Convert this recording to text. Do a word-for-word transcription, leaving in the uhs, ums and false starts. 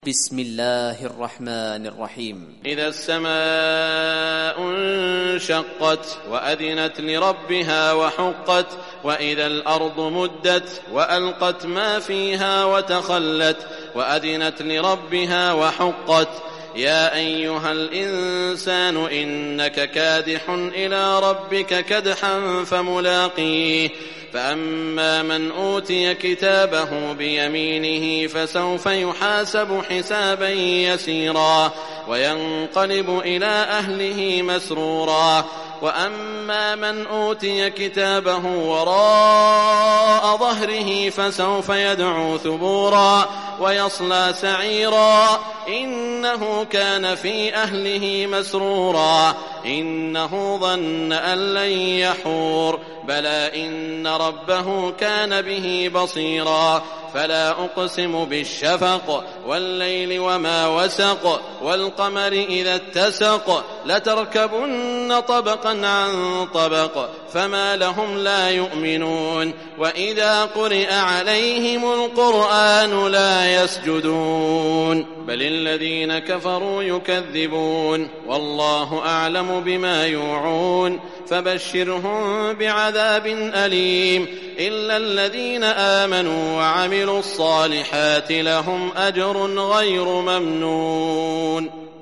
بسم الله الرحمن الرحيم. إذا السماء انشقت وأذنت لربها وحقت وإذا الأرض مدت وألقت ما فيها وتخلت وأذنت لربها وحقت يا أيها الإنسان إنك كادح إلى ربك كدحا فملاقيه فأما من أوتي كتابه بيمينه فسوف يحاسب حسابا يسيرا وينقلب إلى أهله مسرورا وأما من أوتي كتابه وراء ظهره فسوف يدعو ثبورا ويصلى سعيرا إنه كان في أهله مسرورا إنه ظن أن لن يحور بلى إن ربه كان به بصيرا فلا أقسم بالشفق والليل وما وسق والقمر إذا اتسق لتركبن طبقا عن طبق فما لهم لا يؤمنون وإذا قرئ عليهم القرآن لا يسجدون بل الذين كفروا يكذبون والله أعلم بما يوعون فبشرهم بعذاب أليم إلا الذين آمنوا وعملوا الصالحات لهم أجر غير ممنون.